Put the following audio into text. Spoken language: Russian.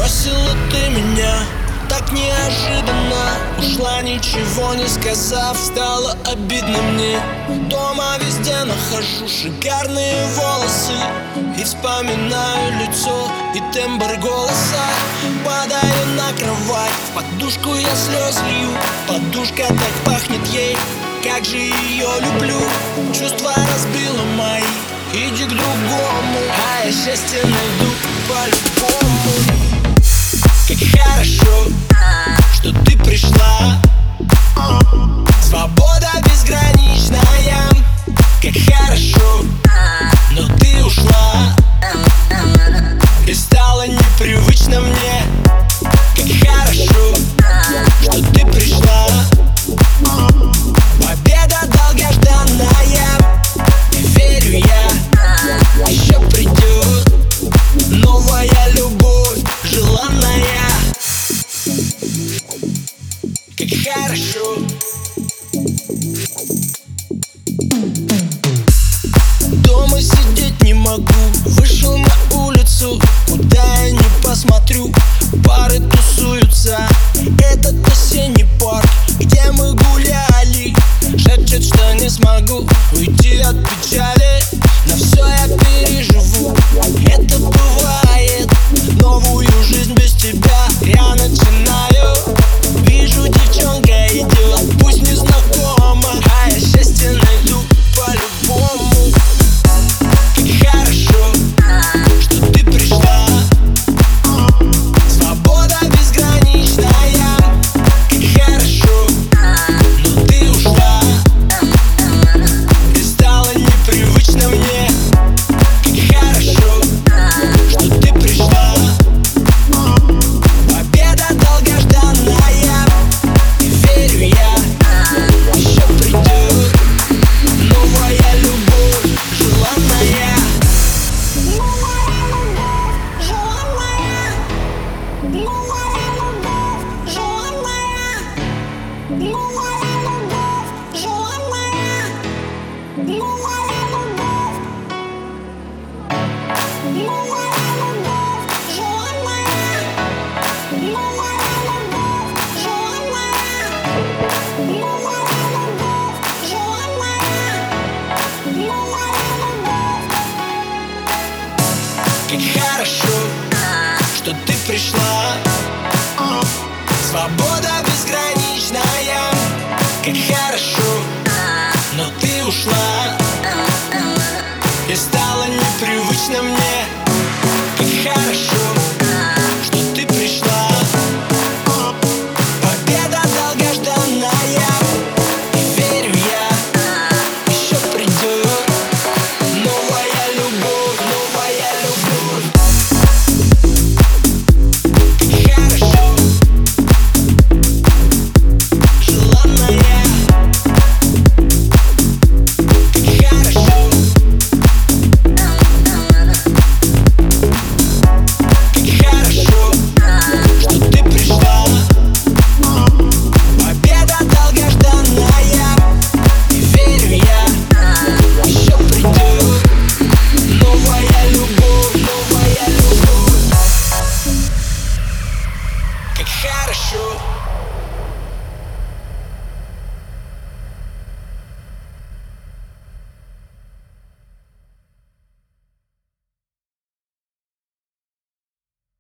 Бросила ты меня так неожиданно, ушла, ничего не сказав, стало обидно мне. Дома везде нахожу шикарные волосы и вспоминаю лицо и тембр голоса. Падаю на кровать, в подушку я слезы лью. Подушка так пахнет ей, как же ее люблю. Чувства разбила мои, иди к другому, а я счастье найду по-любому. Как хорошо, что ты пришла, свобода безграничная. Как хорошо, но ты ушла, и стало непривычно мне. Как хорошо, что ты пришла, победа долгожданная. И верю я, еще придет новая любовь, желанная. Как хорошо. Дома сидеть не могу, вышел на улицу, куда я не посмотрю, пары тусуются. Этот осенний парк, где мы гуляли, шепчет, что не смогу уйти от печали. Но все я переживу, это бывает. Новую жизнь без тебя я начинаю. Вижу, девчонка идет, пусть не знакома, а я счастье найду по-любому. Как хорошо, что ты пришла, свобода безграничная. Как хорошо, но ты ушла, и стало непривычно мне. Как хорошо, что ты пришла, победа долгожданная. И верю я, еще придет новая любовь, желанная. Как хорошо, что ты пришла, свобода безграничная. Как хорошо, но ты ушла, и стало непривычно мне. Как хорошо,